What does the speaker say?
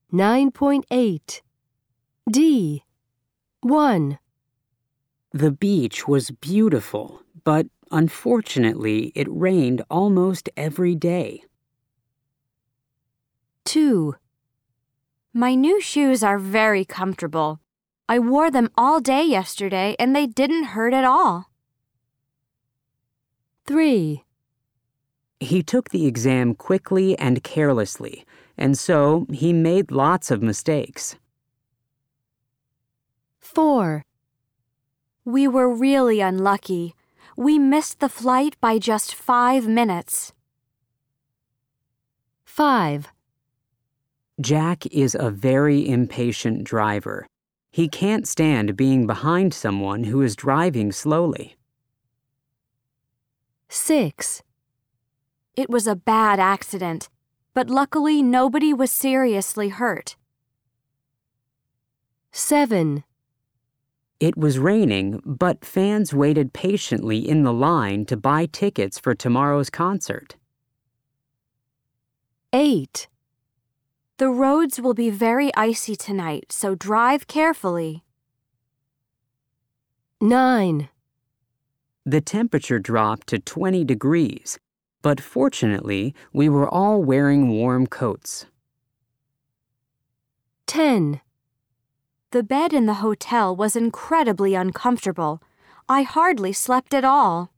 9.8 D. 1. The beach was beautiful, but unfortunately, it rained almost every day. 2. My new shoes are very comfortable. I wore them all day yesterday and they didn't hurt at all. 3. He took the exam quickly and carelessly, and so he made lots of mistakes. 4. We were really unlucky. We missed the flight by just 5 minutes. 5. Jack is a very impatient driver. He can't stand being behind someone who is driving slowly. 6. It was a bad accident, but luckily nobody was seriously hurt. 7. It was raining, but fans waited patiently in the line to buy tickets for tomorrow's concert. 8. The roads will be very icy tonight, so drive carefully. 9. The temperature dropped to 20 degrees, but fortunately, we were all wearing warm coats. 10. The bed in the hotel was incredibly uncomfortable. I hardly slept at all.